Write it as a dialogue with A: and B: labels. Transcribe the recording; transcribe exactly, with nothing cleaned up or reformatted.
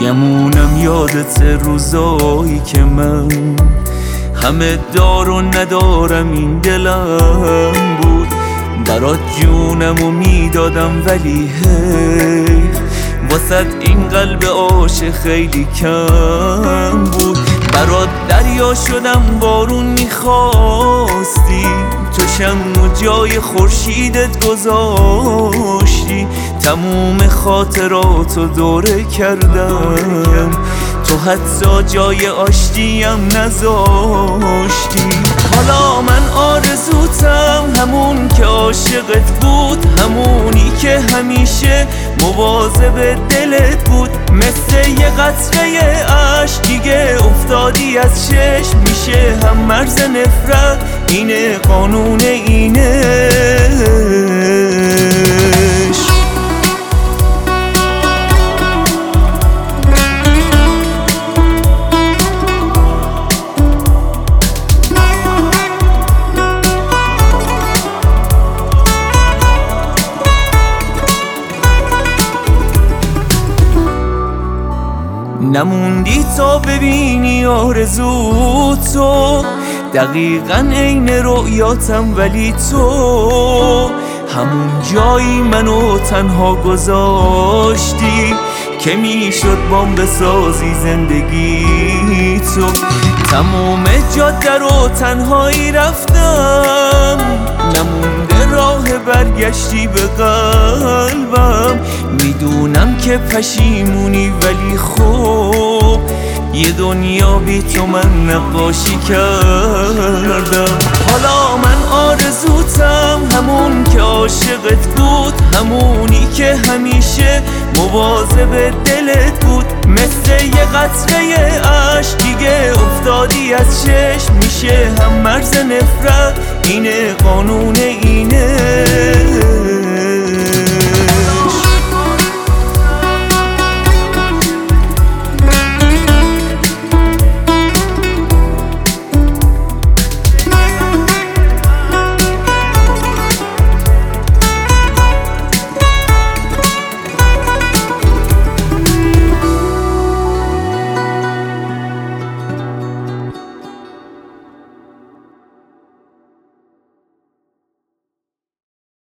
A: گمونم یادت روزایی که من همه دار و ندارم این دلم بود، برات جونمو میدادم ولی حیف واسد این قلب عاشق خیلی کم بود. برات دریا شدم بارون میخواستی، تو شمع و جای خورشیدت گذاشتی، تموم خاطراتو دوره کردم، تو حتی جای آشتیم نذاشتی. حالا من آرزوتم همون که عاشقت بود، همونی که همیشه مواظب دلت بود، مثل یه قطره عشق دیگه افتادی از چشم، میشه هم مرز نفرت، اینه قانون اینه. نموندی تا ببینی آرزو تو، دقیقا عین رؤیاتم، ولی تو همون جایی منو تنها گذاشتی که میشد بام بسازی زندگی تو. تمام جاده رو تنهایی رفتم، نمونده راه برگشتی به قلبم، میدونم که پشیمونی ولی خوب یه دنیا بی تو من نقاشی کردم. حالا من آرزوتم همون که عاشقت بود، همونی که همیشه مواظب دلت بود، مثل یه قطره عشق دیگه افتادی از چشم، میشه هم مرز نفرت، اینه قانون اینه.